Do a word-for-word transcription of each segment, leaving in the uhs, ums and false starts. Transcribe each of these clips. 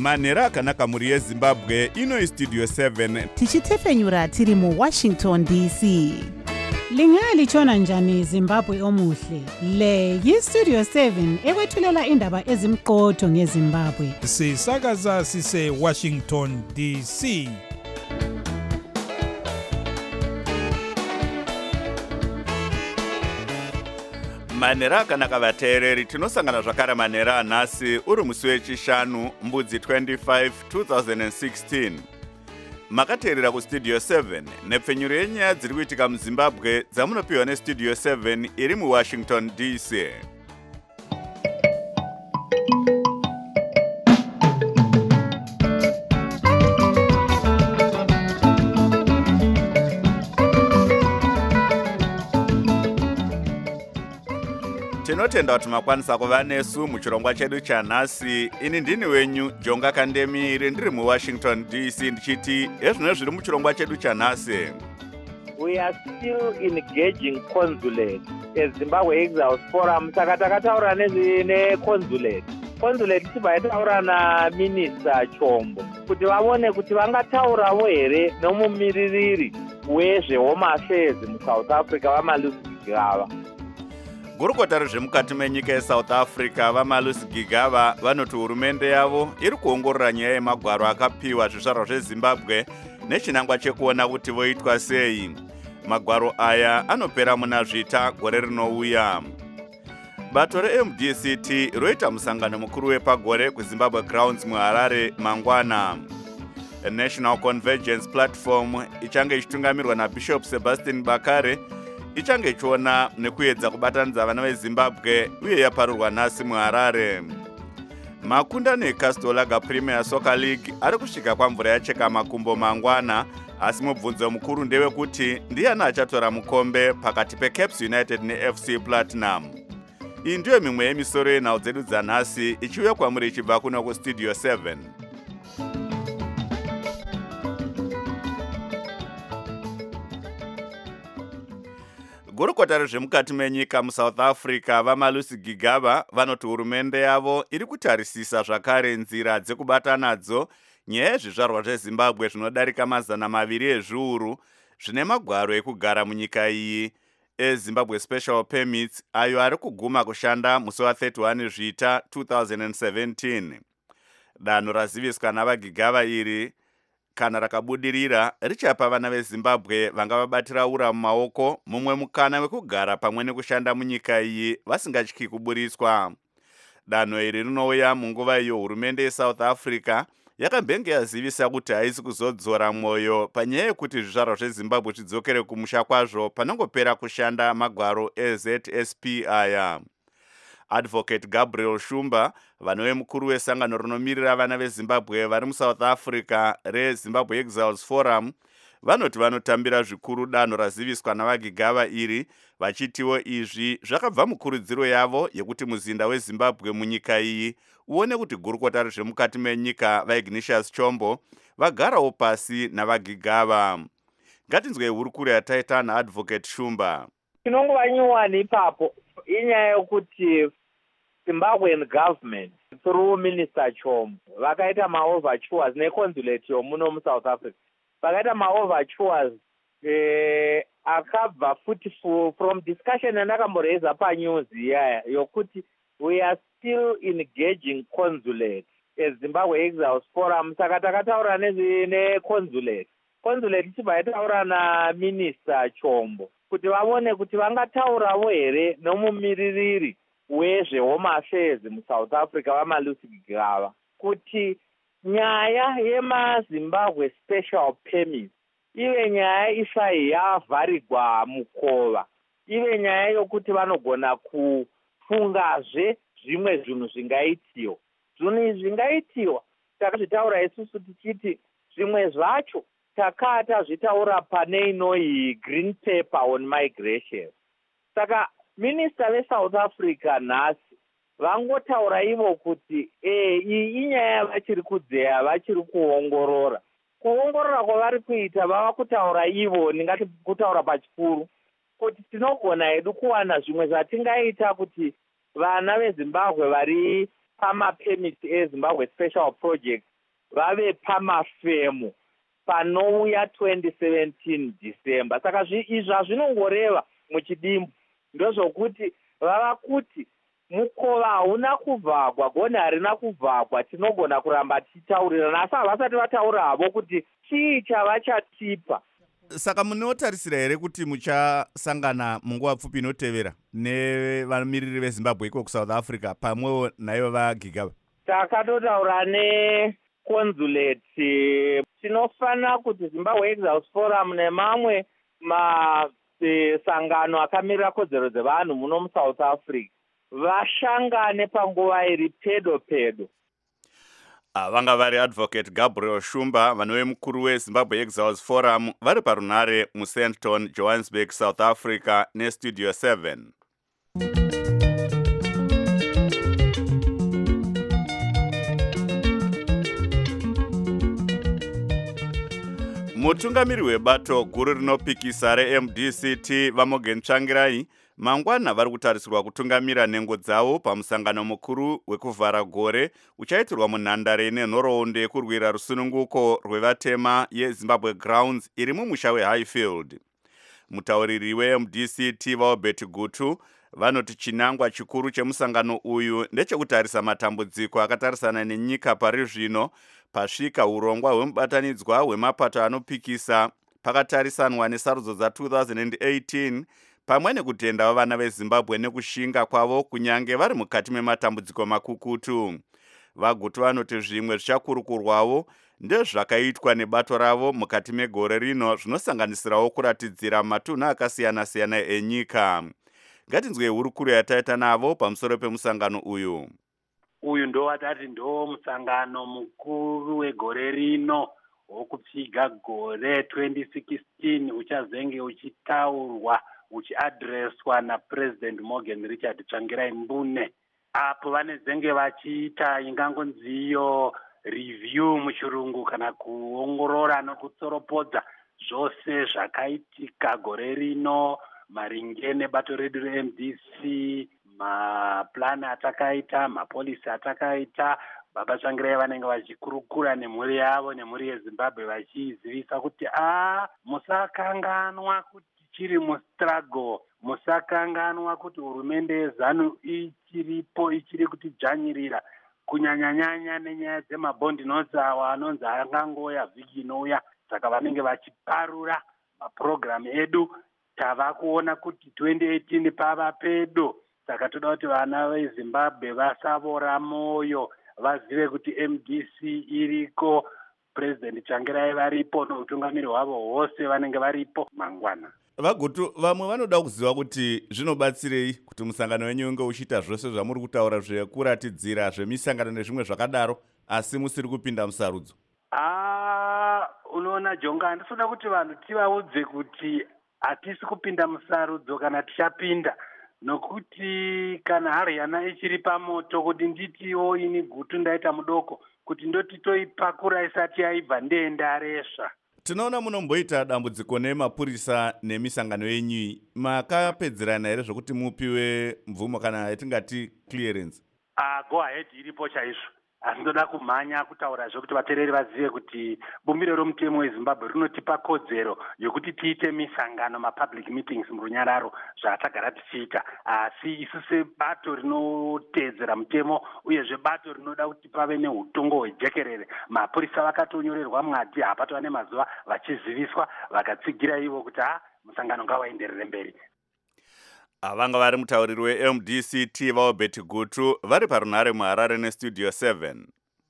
manhero akanaka mhuri yezimbabwe. Ino istudio seven tichitefenyura tiri muwashington D C. Lingalitshona njani Zimbabwe omuhle? Le yistudio seven ekwethulela indaba ezimqotho ngeZimbabwe. Sisakaza sise Washington D C. manhero akanaka vateereri, tinosangana zvakare manhero anhasi uri musi wechishanu mbudzi twenty-five two thousand sixteen. Makateerera kustudio seven nepfenyuro yenyaya dziri kuitika muzimbabwe dzamunopiwa nestudio seven iri muwashington D C. Tinotenda kuti makwanisa kuva nesu muchirongwa chedu chanhasi. Ini ndini wenyu Jonga Kandemire ndiri muwashington D C ndichiti ezvino zviri muchirongwa chedu chanhasi. We are still engaging consulate as Zimbabwe Exiles Forum. Saka takataura neconsulate. Consulate tichibva yataura naMinista Chombo kuti vaone kuti vangataurawo here nomumiririri wezvehome affairs muSouth Africa vaMalusi Gigaba. Gurukota rezvemukati menyika yeSouth Africa vaMalusi Gigaba vanoti hurumende yavo iri kuongorora nyaya yemagwaro akapiwa zvizvarwa zveZimbabwe nechinangwa chekuona kuti voitwa sei. Magwaro aya anopera muna zvita gore rinouya. Bato reM D C T roita musangano mukuru wepagore kuZimbabwe Grounds muHarare mangwana. A National Convergence Platform ichange ichitungamirwa naBishop Sebastian Bakare ichange ichiona nekuedza kubatanidza vana veZimbabwe uye yaparurwa nhasi muHarare. Makundano eCastlegar Premier Soccer League ari kusvika kwamvura yacheka makumbo mangwana, asi mubvunzo mukuru ndewekuti ndiani achatora mukombe pakati peCaps United neF C Platinum. Iyi ndiyo mimwe yemisoro yenhau dzedu dzanhasi ichiuya kwamuri ichibva kuno kustudio seven. Gurukota rezvemukati menyika muSouth Africa vaMalusi Gigaba vanoti hurumende yavo iri kutarisisa zvakare nzira dzekubata nadzo nyaya yezvizvarwa zveZimbabwe zvinodarika mazana maviri ezviuru zvine magwaro ekugara munyika iyi eZimbabwe Special Permits ayo ari kuguma kushanda musi wa31 zvita two thousand seventeen. Danho raziviswa navaGigaba iri kana rakabudirira richapa vana veZimbabwe vanga vabatira ura mumaoko mumwe mukana wekugara pamwe nekushanda munyika iyi vasingatyi kuburiswa. Danho iri rinouya munguva iyo hurumende yeSouth Africa yakambenge yazivisa kuti haisi kuzodzora mwoyo panyaya yekuti zvizvarwa zveZimbabwe zvidzokere kumusha kwazvo panongopera kushanda magwaro eZ S P aya. Advocate Gabriel Shumba, vanove mukuru wesangano rinomirira vana veZimbabwe vari muSouth Africa reZimbabwe Exiles Forum, vanoti vanotambira zvikuru danho raziviswa navaGigaba iri, vachitiwo izvi zvakabva mukurudziro yavo yekuti muzinda weZimbabwe munyika iyi uone kuti gurukota rezvemukati menyika vaIgnatius Chombo vagarawo pasi navaGigaba. Ngatinzwei hurukuro yataita naAdvocate Shumba. Chinongova nyuwani ipapo inyaya yokuti Zimbabwean government through Minister Chombo vakaita maovertures neconsulate yomuno muSouth Africa vakaita maovertures eh, akabva futi from discussion yandakamboreza panews yaya yokuti we are still engaging consulate as Zimbabwe Exiles Forum. Saka takataura neconsulate consulate ichibva yataura naMinista Chombo kuti vaone kuti vangataurawo here nomumiririri wezvehome affairs muSouth Africa vaMalusi Gigaba kuti nyaya yemaZimbabwe Special Permits ive nyaya isai yavharigwa mukova, ive nyaya yokuti vanogona kufungazve zvimwe zvinhu zvingaitiwa. Zvinhu izvi zvingaitiwa takazvitaura isusu tichiti zvimwe zvacho takata zvitaura pane inoi green paper on migration. Saka Minister veSouth Africa nhasi vangotaura ivo kuti eh iyi inyaya vachiri kudzeya vachiri kuongorora. Kuongorora kwavari kuita vava kutaura ivo, ndingati kutaura pachikuru kuti tinogona hedu kuwana zvimwe zvatingaita kuti vana veZimbabwe vari pamapermits eZimbabwe Special Project vave pamafemo panouya twenty seventeen December. Saka izvi hazvinongoreva muchidimbu ndozvokuti vava kuti mukova hauna kuvhagwa, gonhi harina kuvhagwa, tinogona kuramba tichitaurirana, asi havasati vataura havo kuti chii chavachatipa. Saka munotarisira here kuti muchasangana munguva pfupi inotevera nevamiririri veZimbabwe iko kuSouth Africa pamwewo naivo vaGigaba? Takatotaura neconsulate, tinofanira kuti Zimbabwe Exiles Forum nemamwe masangano akamirira kodzero dzevanhu muno muSouth Africa vashangane panguva iri pedo pedo. Vanga vari Advocate Gabriel Shumba, vanove mukuru weZimbabwe Exiles Forum, vari parunare muSandton, Johannesburg, South Africa, neStudio seven. Mutungamiri webato guru rinopikisa reM D C T Vamogen Tsvangirai mangwana vari kutarisirwa kutungamira nhengo dzavo pamusangano mukuru wekuvhara gore uchaitirwa munhandare nenhoroondo yekurwira rusununguko rwevatema yeZimbabwe Grounds iri mumusha weHighfield. Mutauriri weM D C T vaObert Gutu vanoti chinangwa chikuru chemusangano uyu ndechekutarisa matambudziko akatarisana nenyika pari zvino pasvika urongwa hwemubatanidzwa hwemapato anopikisa pakatarisanwa nesarudzo dza two thousand eighteen pamwe nekutenda vavana veZimbabwe nekushinga kwavo kunyange vari mukati mematambudziko makukutu. Vagutu vanoti zvimwe zvichakurukurwawo ndezvakaitwa nebato ravo mukati megore rino zvinosanganisirawo kuratidzira matunhu akasiyana-siyana enyika. Ngatinzwe hurukuro yataita navo pamusoro pemusangano uyu. Uyu ndo watati ndo musangano mukuru wegore rino wokupfiga gore twenty sixteen uchazenge uchitaurwa uchiadreswa naPresident Morgan Richard Tsvangirai Mbune. Apo vanezenge vachiita ingangonziyo review muchirungu kana kuongorora nokutsoropodza zvose zvakaitika gore rino maringe nebato redu reM D C, maplani atakaita, mapolisi atakaita. Baba Tsvangirai vanenge vachikurukura nemhuri yavo nemhuri yeZimbabwe vachizivisa kuti a musakanganwa kuti chiri mustruggle, musakanganwa kuti hurumende yeZanu ichiripo ichiri kutidzvanyirira kunyanyanyanya nenyaya dzemabhondi notes awa anonzi angangoya vhiki inouya. Saka vanenge vachiparura mapurogiramu edu. Tava kuona kuti twenty eighteen pava pedo. Saka toda kuti vana veZimbabwe vasavora moyo, vazive kuti M D C iriko, President Tsvangirai varipo, noutungamiri hwavo hwose vanenge varipo mangwana. Vagutu, vamwe vanoda kuziva kuti zvinobatsirei kuti musangano wenyu unge uchiita zvose zvamuri kutaura zvekuratidzira zvemisangano nezvimwe zvakadaro asi musiri kupinda musarudzo? Ah, unoona Jonga, ndisoda kuti vanhu tivaudze kuti hatisi kupinda musarudzo kana tichapinda, nokuti kana Haryana ichiri pamoto kuti nditiwo ini Gutu ndaita mudoko kuti ndotitoipakura isati yaibva ndenda resva. Tinoona munomboita dambudziko nemapurisa nemisangano yenyu, makapedzerana here zvokuti mupiwe mvumo kana yatingati clearance? Ah, go ahead iripo chaizvo. Asi ndoda kumhanya kutaura zvokuti vateereri vazive kuti bumbiro romutemo weZimbabwe rinotipa kodzero yokuti tiite misangano, mapublic meetings murunyararo zvatagara tichiita. Asi isu sebato rinoteedzera mutemo uyezve bato rinoda kuti pave neutongo hwejekerere, mapurisa vakatonyorerwa mwadi hapatova nemazuva vachiziviswa vakatsigira ivo kuti ha musangano ngawaenderere mberi. Avanga vari mutauriri weM D C T vaObert Gutu vari parunare muHarare neStudio seven.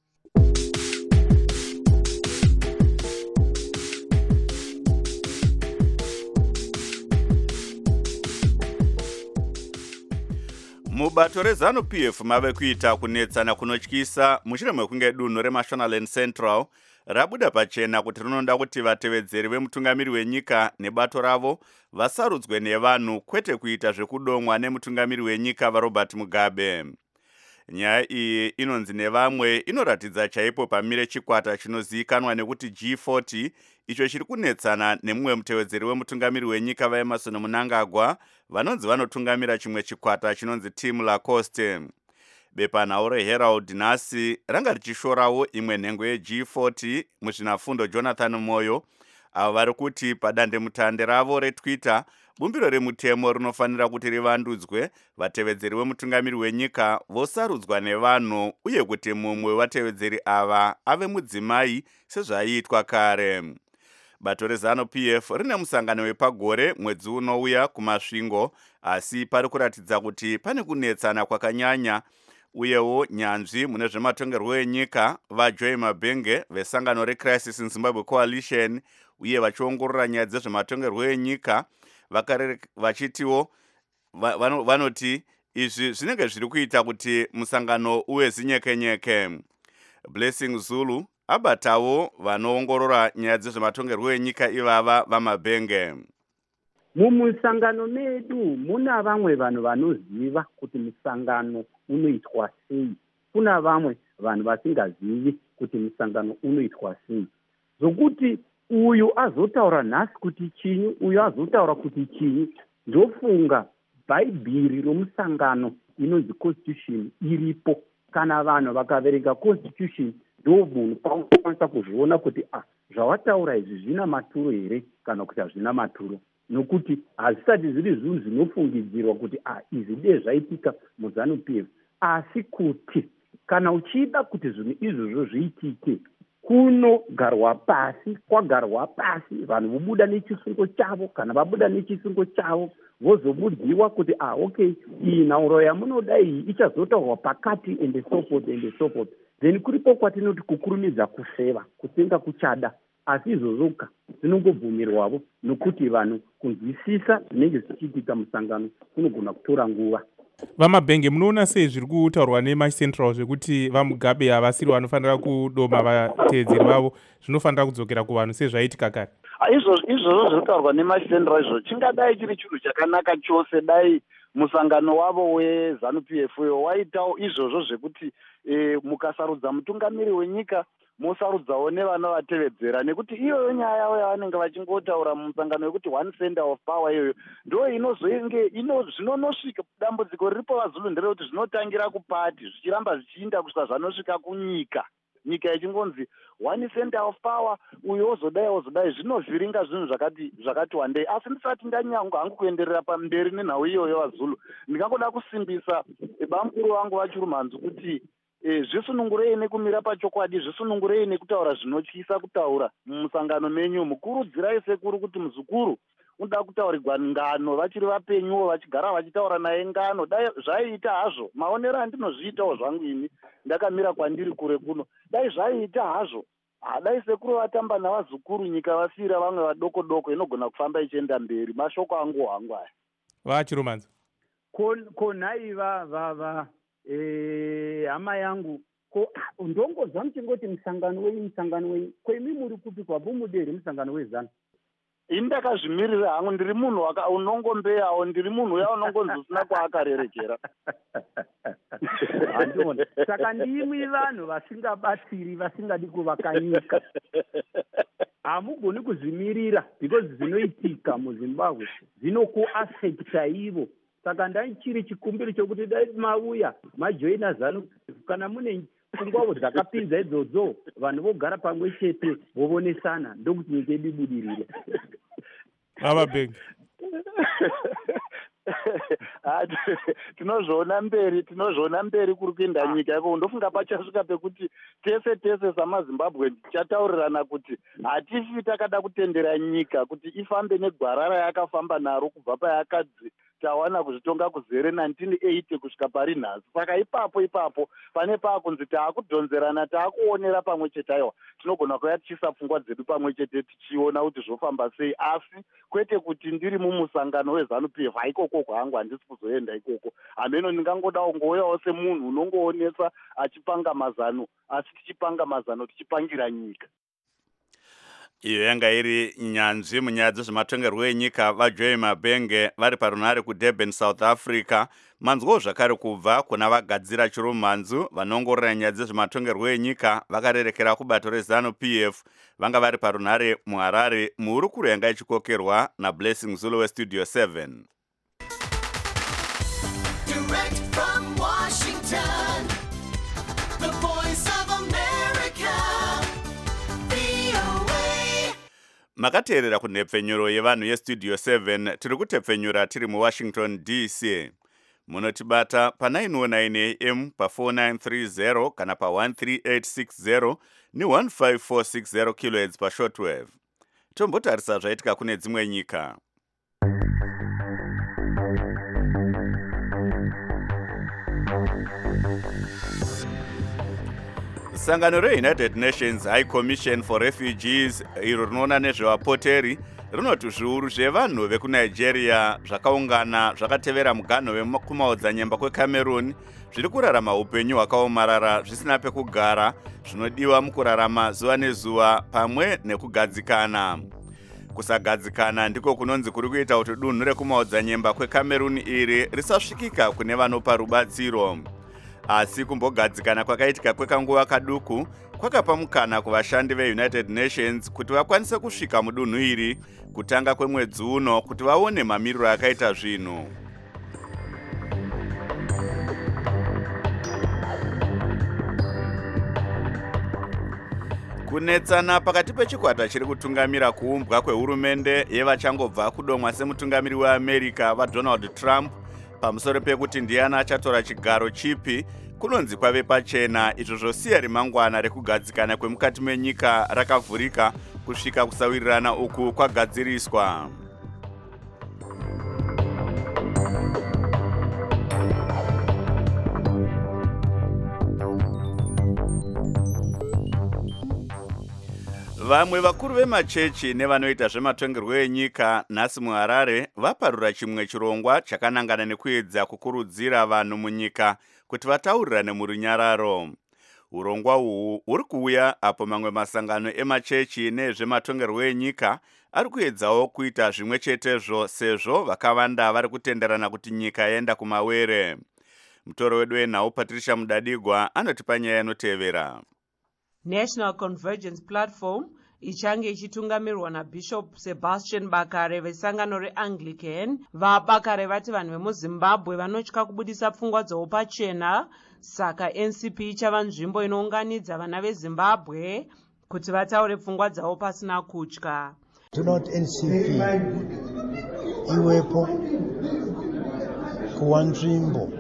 Mubato reZanu P F mave kuita kunetsana kunotyisa mushure mekunge dunhu reMashonaland Central rabuda pachena kuti rinoda kuti vatevedzeri vemutungamiri wenyika nebato ravo vasarudzwe nevanhu kwete kuita zvekudomwa nemutungamiri wenyika vaRobert Mugabe. Nyaya iyi inonzi nevamwe inoratidza chaipo pamire chikwata chinozivikanwa nekuti G forty icho chiri kunetsana nemumwe mutevedzeri wemutungamiri wenyika vaEmmerson Mnangagwa vanonzi vanotungamira chimwe chikwata chinonzi Team Lacoste. bepanhau reherald nhasi ranga richishorawo imwe nhengo yeG forty muzvinafundo Jonathan Moyo avo vari kuti padandemutande ravo retwitter bumbiro remutemo rinofanira kuti rivandudzwe, vatevedzeri vemutungamiri wenyika vosarudzwa nevanhu uye kuti mumwe wevatevedzeri ava ave mudzimai sezvaiitwa kare. Bato rezanu P F rine musangano wepagore mwedzi unouya kumasvingo, asi pari kuratidza kuti pane kunetsana kwakanyanya. Uyewo nyanzvi mune zvematongerwo enyika vaJoy Mabenge vesangano reCrisis in Zimbabwe Coalition uye vachiongorora nyaya dzezvematongerwo enyika vachitiwo vanoti izvi zvinenge zviri kuita kuti musangano uve zinyekenyeke. Blessing Zulu abatawo vanoongorora nyaya dzezvematongerwo enyika ivava vaMabenge. Mumusangano medu muna vamwe vanhu vanoziva kuti musangano unoitwa sei, kuna vamwe vanhu vasingazivi kuti musangano unoitwa sei, zvokuti uyu azotaura nhasi kuti chinyi, uyu azotaura kuti chinyi. Ndofunga bhaibhiri romusangano inonzi constitution iripo. Kana vanhu vakaverenga constitution ndo munhu paunokwanisa kuzviona kuti ah, zvawataura izvi zvina maturo here kana kuti hazvina maturo, nokuti hazvisati zviri zvinhu zvinofungidzirwa kuti ah, izvi dei zvaitika muzanu P F, asi kuti kana uchida kuti zvinhu izvozvo zviitike kunogarwa pasi, kwagarwa pasi, vanhu vobuda nechisungo chavo, kana vabuda nechisungo chavo vozobudziwa kuti ah, okay, iyi nhauro yamunoda iyi ichazotaurwa pakati and so forth and so forth. Then kuripo kwatinoti kukurumidza kuseva kutenga kuchada, asi izvozvoka zvinongobvumirwavo nokuti vanhu kunzwisisa zvinenge zvichiitika musangano kunogona kutora nguva. VaMabenge, munoona sei zviri kutaurwa neMaCentral zvekuti vaMugabe havasiri vanofanira kudoma vatevedzeri vavo, zvinofanira kudzokera kuvanhu sezvaitika kare? Izvozvo zviri kutaurwa neMaCentral izvo chingadai chiri chinhu chakanaka chose dai musangano wavo wezanu P F waitawo izvozvo zvekuti e, mukasarudza mutungamiri wenyika mosarudzawo nevana vatevedzera, nekuti iyoyo nyaya yavo yavanenge vachingotaura mumusangano wekuti one center of power iyoyo ndo inozoinge ino zvinonosvika dambudziko riripo vaZulu nderekuti zvinotangira kupati zvichiramba zvichiinda kusvika zvanosvika kunyika, nyika ichingonzi one center of power, uyo ozodai ozodai, zvinovhiringa zvinhu zvakati zvakati wandei. Asi ndisati ndanyanga hangu kuenderera pamberi nenhau iyoyo vaZulu, ndingangoda kusimbisa bamukuru vangu vaChirumanzu kuti E, zvisunungurei nekumira pachokwadi, zvisunungurei nekutaura zvinotyisa kutaura mumusangano menyu. Mukurudzirai sekuru kuti muzukuru unoda kutaurirwa ngano vachiri vapenyuwo vachigara vachitaura naye ngano. Dai zvaiita hazvo, maonero andinozviitawo zvangu ini ndakamira kwandiri kure kuno, dai zvaiita hazvo dai sekuru vatamba navazukuru nyika vasiyira vamwe vadoko doko inogona kufamba ichienda mberi. Mashoko angu hangu aya. VaChirumanzu, konhai va va va Eh, hama yangu ko ndongozva muchingoti musangano wenyu musangano wenyu kwemi muri kupi kwapo muderi musangano wezanu? Ini ndakazvimirira hangu, ndiri munhu unongombeyawo, ndiri munhu uya unongonzi usina kwaakarerekera. Handoni, saka ndimwi vanhu vasingabatsiri, vasingadi kuvaka nyika. Hamugoni kuzvimirira because zvinoitika muZimbabwe zvinokuafekta ivo. Saka ndai chiri chikumbiro chokuti dai mauya majoina zanu, kana mune pfungwawo dzakapinza idzodzo, vanhu vogara pamwe chete vovonesana, ndokuti nyika yedu ibudirire. VaMabenge, tinozviona mberi, tinozviona mberi kuri kuenda nyika yako. Ndofunga pachasvika pekuti tese tese samaZimbabwe tichataurirana kuti hatifi takada kutendera nyika kuti ifambe negwara rayakafamba naro kubva payakadzi tawana kuzvitonga kuzere nineteen eighty kusvika pari nhasi. Saka ipapo ipapo pane paakunzi taakudhonzerana, taakuonera pamwe chete, aiwa tinogona kuya tichisa pfungwa dzedu pamwe chete tichiona kuti zvofamba sei, asi kwete kuti ndiri mumusangano wezanu P F haikoko kwangu, handisi kuzoenda ikoko. Hameno ndingangoda kungouyawo semunhu unongoonesa achipanga mazano, asi tichipanga mazano tichipangira nyika. Iyo yanga iri nyanzvi munyaya dzezvematongerwo enyika vaJoy Mabenge vari parunhare kuDurban, South Africa. Manzwo zvakare kubva kuna vagadzira Chirumanzu vanongorora nyaya dzezvematongerwo enyika vakarerekera kubato rezanu P F, vanga vari parunhare muHarare. Muhurukuro yanga ichikokerwa naBlessing Zulu weStudio seven. Direct from Washington. makateerera kunhepfenyuro yevanhu yestudio seven tiri kutepfenyura tiri muwashington D C. Munotibata pa nine oh nine A M pa four nine three zero kana pa one three eight six zero ni one five four six zero kilohertz pa shortwave. Tombotarisa zvaitika kune dzimwe nyika. Sangano reUnited Nations High Commission for Refugees iro rinoona nezvevapoteri rinoti zviuru zvevanhu vekunigeria zvakaungana zvakatevera muganho wekumaodzanyemba kweCameroon zviri kurarama upenyu hwakaomarara zvisina pekugara zvinodiwa mukurarama zuva nezuva pamwe nekugadzikana. Kusagadzikana ndiko kunonzi kuri kuita kuti dunhu rekumaodzanyemba kweCameroon iri risasvikika kune vanopa rubatsiro. Asi kumbogadzikana kwakaitika kwekanguva kaduku kwakapa mukana kuvashandi veUnited Nations kuti vakwanise kusvika mudunhu iri kutanga kwemwedzi uno kuti vaone mamiriro akaita zvinhu. Kunetsana pakati pechikwata chiri kutungamira kuumbwa kwehurumende yevachangobva kudomwa semutungamiri weAmerica vaDonald Trump pamusoro pekuti ndiani achatora chigaro chipi kunonzi kwave pachena, izvo zvosiya rimangwana rekugadzikana kwemukati menyika rakavhurika kusvika kusawirirana uku kwagadziriswa. Vamwe vakuru vemachechi nevanoita zvematongerwo enyika nhasi muHarare vaparura chimwe chirongwa chakanangana nekuedza kukurudzira vanhu munyika kuti vataurirane murunyararo. Urongwa uhu uri kuuya apo mamwe masangano emachechi nezvematongerwo enyika ari kuedzawo kuita zvimwe chetezvo sezvo vakawanda vari kutenderana kuti nyika yaenda kumawere. Mutoro wedu wenhau Patricia Mudadigwa anotipa nyaya inotevera. National Convergence Platform ichange ichitungamirwa naBishop Sebastian Bakare vesangano reAnglican. VaBakare vati vanhu vemuZimbabwe vanotya kubudisa pfungwa dzavo pachena, saka N C P ichava nzvimbo inounganidza vana veZimbabwe kuti vataure pfungwa dzavo pasina kutya. Tinoti N C P iwepo kuwa nzvimbo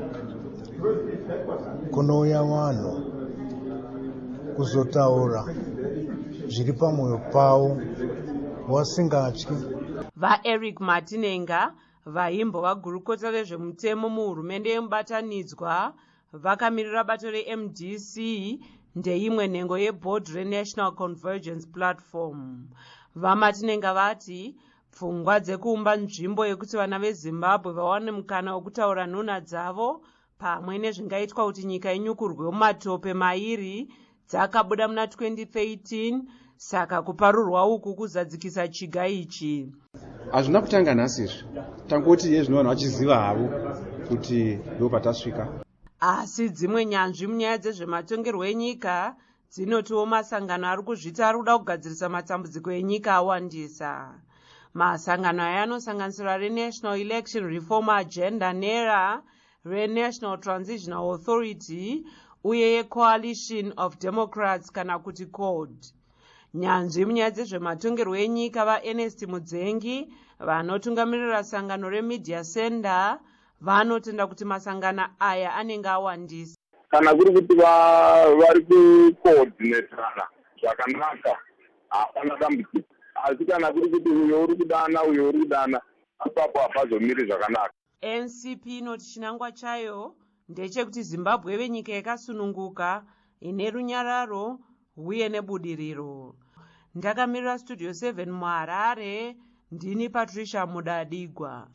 kunouya vanhu kuzotaura zviri pamwoyo pavo vasingatyi. VaEric Martinenga vaimbo vagurukota rezvemutemo muhurumende yemubatanidzwa vakamirira bato reM D C ndeimwe nhengo yeboard reNational Convergence Platform. VaMartinenga vati pfungwa dzekuumba nzvimbo yekuti vana veZimbabwe vawane mukana wekutaura nhunha dzavo pamwe nezvingaitwa kuti nyika inyukurwe mumatope mairi dzakabuda muna twenty thirteen, saka kuparurwa uku kuzadzikisa chiga ichi. Hazvina kutanga nhasi izvi, tangoti ye zvino vanhu vachiziva havo kuti ndo patasvika. Asi dzimwe nyanzvi munyaya dzezvematongerwo enyika dzinotiwo masangano ari kuzvita ari kuda kugadzirisa matambudziko enyika awandisa. Masangano aya anosanganisira reNational Election Reform Agenda NERA, reNational Transitional Authority uye yeCoalition of Democrats kana kuti C O D. Nyanzvi munyaya dzezvematongerwo enyika vaErnest Mudzengi vanotungamirira sangano reMedia Center vanotenda kuti masangano aya anenge awandisa. Kana kuri kuti vari kucoordinatorana zvakanaka hapana dambudziko, asi kana kuri kuti uyo uri kudana uyo uri kudana ipapo hapazomiri zvakanaka. N C P inoti chinangwa chayo ndechekuti Zimbabwe ive nyika yakasununguka ine runyararo uye nebudiriro. Ndakamirira Studio seven muHarare, ndini Patricia Mudadigwa.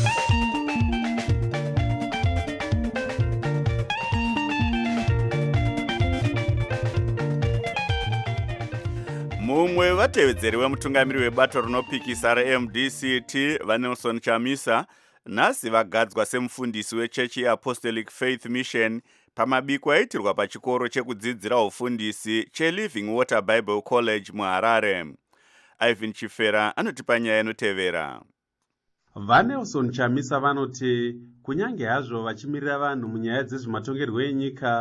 Mumwe vatevedzeri wemutungamiri webato rinopikisa reM D C T vaNelson Chamisa nhasi vagadzwa semufundisi wechechi yeApostolic Faith Mission pamabiko aitirwa pachikoro chekudzidzira ufundisi cheLiving Water Bible College muHarare. Ivan Chifera anotipa nyaya inotevera. VaNelson Chamisa vanoti kunyange hazvo vachimirira vanhu munyaya dzezvematongerwo enyika,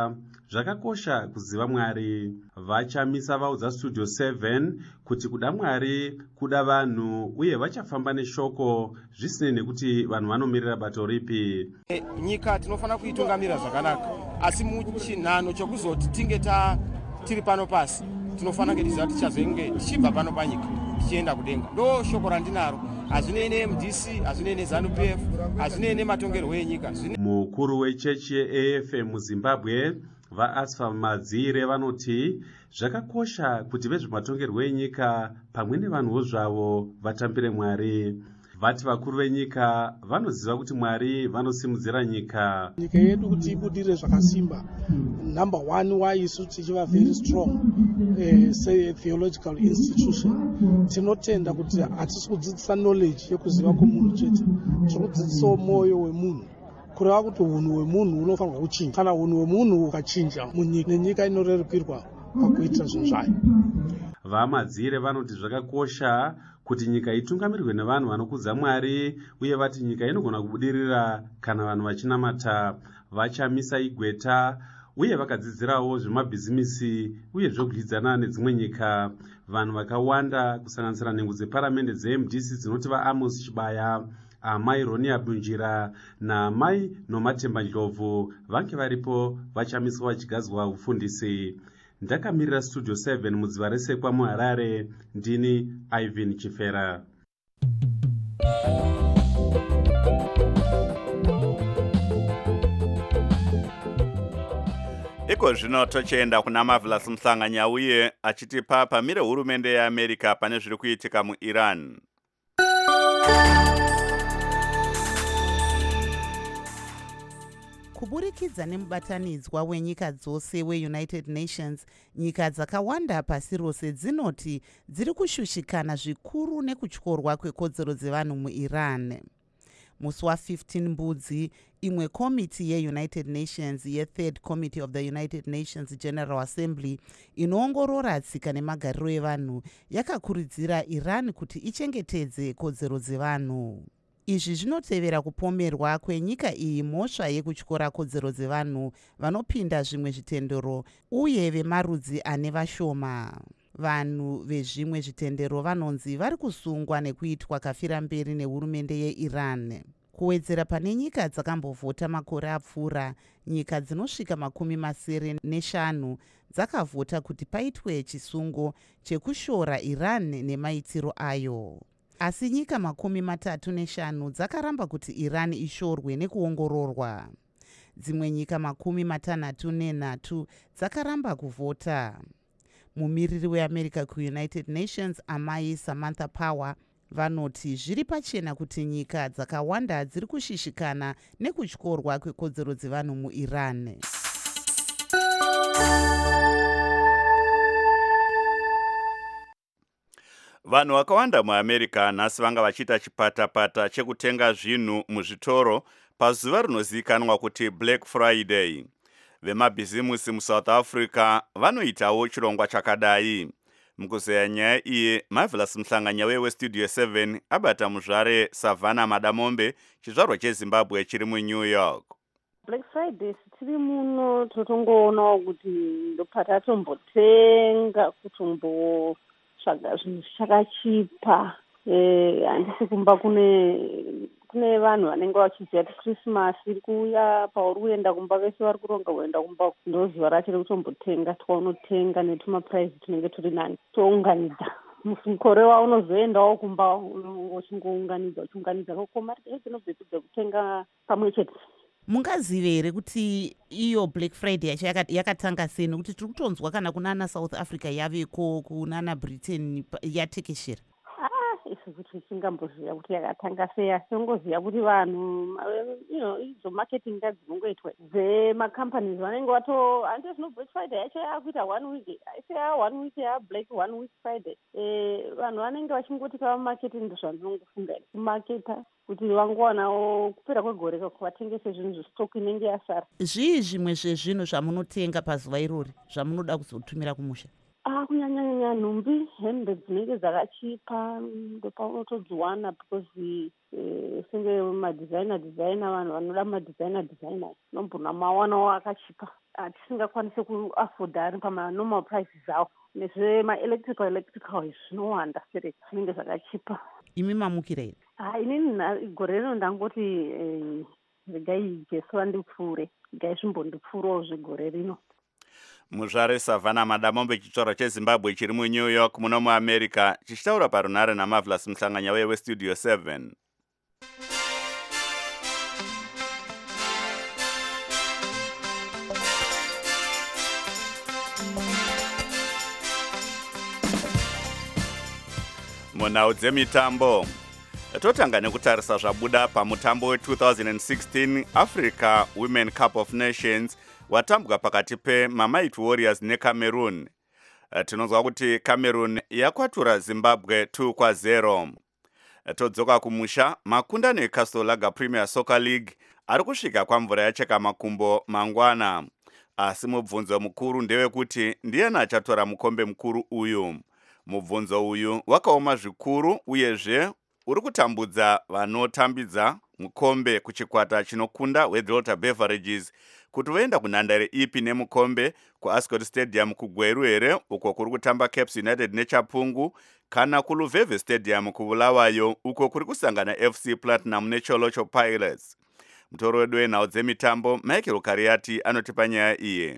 zvakakosha kuziva Mwari. Vachamisa vaudza Studio seven kuti kuda Mwari kuda vanhu uye vachafamba neshoko zvisinei nekuti vanhu vanomirira bato ripi. E, nyika tinofanira kuitungamira zvakanaka, asi muchinhano chokuzoti tinge ta tiri pano pasi tinofanira kuziva kuti tichazenge tichibva pano panyika tichienda kudenga. Ndo shoko randinaro. Hazvinei neM D C, hazvinei neZANU P F, hazvinei nematongerwo enyika. Mukuru wechechi ye-A F M muZimbabwe vaAsfa Madzire vanoti zvakakosha kuti vezvematongerwo enyika pamwe nevanhuwo zvavo vatambire Mwari. Vati vakuru venyika vanoziva kuti Mwari vanosimudzira nyika. Nyika yedu kuti ibudire zvakasimba. Number one, why isu tichiva very strong eh, say a theological institution. Tinotenda kuti hatisi kudzidzisa knowledge yekuziva kwomunhu chete, tiri kudzidzisawo mwoyo wemunhu. Kureva kuti unhu hwemunhu unofanirwa kuchinja. Kana unhu hwemunhu ukachinja munyika, nenyika inorerukirwa pakuitira zvinhu zvayo. VaMadzire vanoti zvakakosha kuti nyika itungamirwe nevanhu vanokudza Mwari, uye vati nyika inogona kubudirira kana vanhu vachinamata. Vachamisa igweta uye vakadzidzirawo zvemabhizimisi uye zvokudyidzana nedzimwe nyika. Vanhu vakawanda kusanganisira nhengo dzeparamende dzeM D C dzinoti vaAmos Chibaya, Amai Ronia Bunjira naamai Nomatemba Ndlovu vange varipo vachamiswa vachigadzwa ufundisi. Ndakamirira Studio seven mudziva resekwa muHarare, ndini Ivan Chifera. Iko zvino tochienda kuna Marvelous Mhlanganya uye achitipa pamire hurumende yeAmerica pane zviri kuitika muIran. Kuburikidza nemubatanidzwa wenyika dzose weUnited Nations, nyika dzakawanda pasi rose dzinoti dziri kushushikana zvikuru nekutyorwa kwekodzero dzevanhu muIran. Musi wa15 Mbudzi, imwe komiti yeUnited Nations ye-Third Committee of the United Nations General Assembly inoongorora tsika nemagariro evanhu yakakurudzira Iran kuti ichengetedze kodzero dzevanhu. Izvi zvinotevera kupomerwa kwenyika iyi mhosva yekutyora kodzero dzevanhu vanopinda zvimwe zvitendero uye vemarudzi ane vashoma. Vanhu vezvimwe zvitendero vanonzi vari kusungwa nekuitwa kafira mberi nehurumende yeIran. Kuwedzera pane nyika dzakambovhota makore apfuura, nyika dzinosvika makumi masere neshanu dzakavhota kuti paitwe chisungo chekushora Iran nemaitiro ayo. Asi nyika makumi matatu neshanu dzakaramba kuti Iran ishorwe nekuongororwa. Dzimwe nyika makumi matanhatu nenhatu dzakaramba kuvhota. Mumiriri weAmerica kuUnited Nations, Amai Samantha Power, vanoti zviri pachena kuti nyika dzakawanda dziri kushishikana nekutyorwa kwekodzero dzevanhu muIran. Vanhu vakawanda muAmerica nhasi vanga vachiita chipatapata chekutenga zvinhu muzvitoro pazuva rinozivikanwa kuti Black Friday. Vemabhizimusi muSouth Africa vanoitawo chirongwa chakadai. Mukuzeya nyaya iyi, Marvelous Mhlanganya weStudio seven abata muzvare Savannah Madamombe, chizvarwa cheZimbabwe chiri muNew York. Black Friday tiri muno totongoonawo kuti ndopata tombotenga kutombo tsvaga zvinhu chakachipa. Eh, handisi kumba kune kune vanhu vanenge vachiziva kuti Christmas iri kuuya, pauri kuenda kumba vese vari kuronga kuenda kumba, ndozuva racho rekutombotenga twaunotenga netumaprize tunenge turi nani tounganidza. Mukore waunozoendawo kumba uchingounganidza uchiunganidza kokoma dzinobvepi dzekutenga pamwe chete. Mungazive here kuti iyo Black Friday yacho yakatanga sei, nekuti tiri kutonzwa kana kunana South Africa yaveko, kunana Britain yatekeshera? Isi kuti tingamboziva kuti yakatanga sei, asi ungoziva kuti vanhu idzo marketing dzinongoitwa dzemacompanies vanenge vato hande zvino Black Friday yacho yakuita one week, aisi ya one week ya Black one week Friday. Eh, vanhu vanenge vachingoti pamamarketing ndozvandinongofunga kumaketa kuti vangowanawo kupera kwegore vatengese zvinhu zvestock inenge yasara. Zvii zvimwe zvezvinhu zvamunotenga pazuva irori zvamunoda kuzotumira kumusha? Ah, kunyanyanyanya nhumbi hembe dzinenge dzakachipa ndopaunotodziwana because eh, senge madesigner designer vanhu vanoda madesigner designer nombona mawanawo akachipa atisingakwanise kuafodha ari pamanormal prices awo nezvemaelectrical electrical zvinowanda sere zvinenge zvakachipa. Imi mamukira here? Ah, inini gore rino ndangoti eh, regai jesu ndipfuure regai zvimbondipfuurawo zvegore rino. Muzvare Savannah Madamombe chitora cheZimbabwe chiri muNew York muno muAmerica chichitaura parunare naMarvelous Mhlanganya wewe Studio seven. Munhau dzemitambo totanga nekutarisa zvabuda pamutambo we two thousand sixteen Africa Women Cup of Nations watambwa pakati peMamight Warriors neCameroon. Tinonzwa kuti Cameroon yakwatura Zimbabwe two kwa zero. Todzoka kumusha makunda neCastle Lager Premier Soccer League ari kusvika kwamvura yacheka makumbo mangwana. Asi mubvunzo mukuru ndewekuti ndiani achatora mukombe mukuru uyu. Mubvunzo uyu wakaoma zvikuru uyezve uri kutambudza vanotambidza mukombe kuchikwata chinokunda weDelta Beverages kuti voenda kunhandare ipi nemukombe kuAscot Stadium kuGweru here uko kuri kutamba Caps United neChapungu kana kuLuveve Stadium kuBulawayo uko kuri kusangana F C Platinum neCholocho Pirates. Mutoro wedu wenhau dzemitambo Michael Kariati anotipa nyaya iye.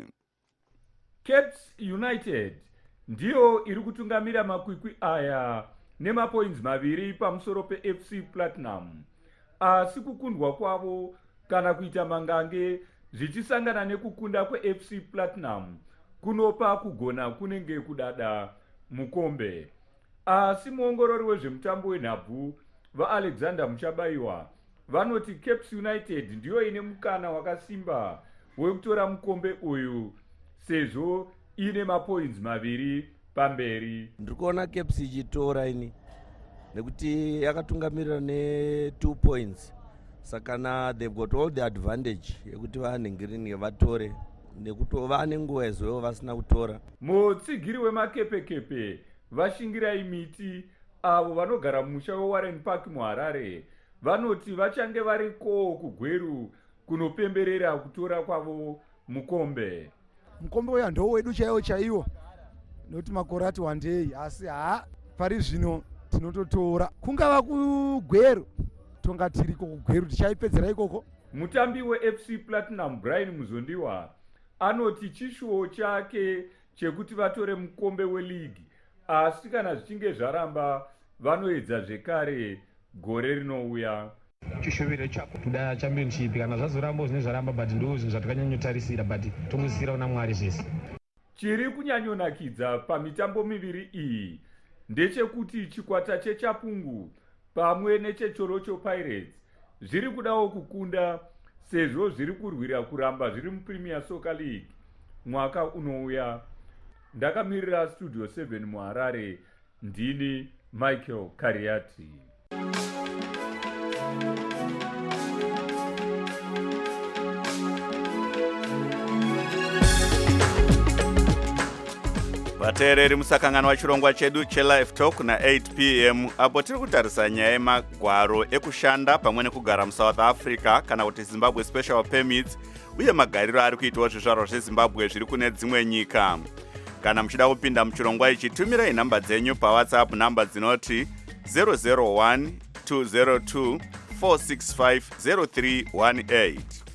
Caps United ndiyo iri kutungamira makwikwi aya nemapoints maviri pamusoro peF C Platinum. Asi kukundwa kwavo kana kuita mangange zvichisangana nekukunda kweF C Platinum kunopa kugona kunenge kudada mukombe. Asi muongorori wezvemutambo wenhabvu vaAlexander Muchabayiwa vanoti Caps United ndiyo ine mukana wakasimba wekutora mukombe uyu sezvo ine mapoints maviri pamberi. Ndikuona Caps ichitora ini nekuti yakatungamirira ne two points. Sakana they've got all the advantage yekuti vanengirini vatore nekuti vane nguva izvo vasina kutora. Mutsigiri wemakepekepe vashingira imiti avo vanogara mumusha weWarren Park muHarare vanoti vachange variko kuGweru kunopemberera kutora kwavo mukombe. Mukombe uya ndo wedu chaiwo chaiwo noti makore ati wandei asi ha pari zvino tinototora kungava kuGweru tonga tiriko kuGweru tichaipedzera ikoko. Mutambi weF C Platinum Brian Muzondiwa anoti chishuwo chake chekuti vatore mukombe weleague asi kana zvichinge zvaramba vanoedza zvekare gore rinouya. Chishuviro chako kuda championship kana zvazoramba zvine zvaramba but ndo zvinhu zvatakanyanyotarisira but tomusira una Mwari zvese. Chiri kunyanyonakidza pamitambo miviri iyi ndechekuti chikwata cheChapungu pamwe necheCholocho Pirates zviri kudawo kukunda sezvo zviri kurwira kuramba zviri muPremier Soccer League mwaka unouya. Ndakamirira Studio seven muHarare ndini Michael Kariati. Vateereri musakangano wachirongwa chedu cheLive Talk na eight p m apo tiri kutarisa nyaya yemagwaro ekushanda pamwe nekugara muSouth Africa kana kuti Zimbabwe Special Permits uye magariro ari kuitwa zvizvarwa zveZimbabwe zviri kune dzimwe nyika. Kana muchida kupinda muchirongwa ichi tumirai nhamba dzenyu paWhatsApp nhamba dzinoti zero zero one two zero two four six five zero three one eight.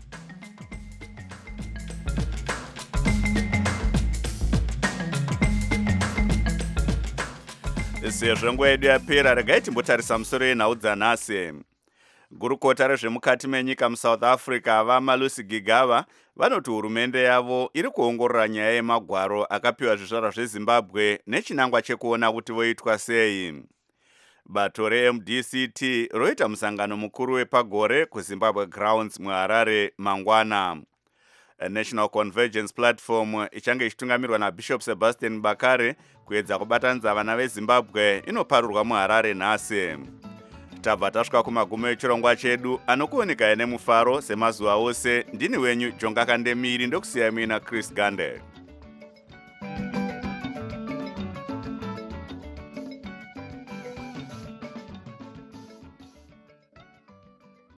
Sezvo nguva yedu yapera regai timbotarisa musoro yenhau dzanhasi. Gurukota rezvemukati menyika muSouth Africa vaMalusi Gigaba vanoti hurumende yavo iri kuongorora nyaya yemagwaro akapiwa zvizvarwa zveZimbabwe nechinangwa chekuona kuti voitwa sei. Bato reM D C T roita musangano mukuru wepagore kuZimbabwe Grounds muHarare mangwana. National Convergence Platform ichange ichitungamirwa naBishop Sebastian Bakare kuedza kubatanidza vana veZimbabwe inoparurwa muHarare nhasi. Tabva tasvika kumagumo echirongwa chedu anokuoneka nemufaro semazuva ose. Ndini wenyu Jonga Kandemiri ndokusiya mina Chris Gande.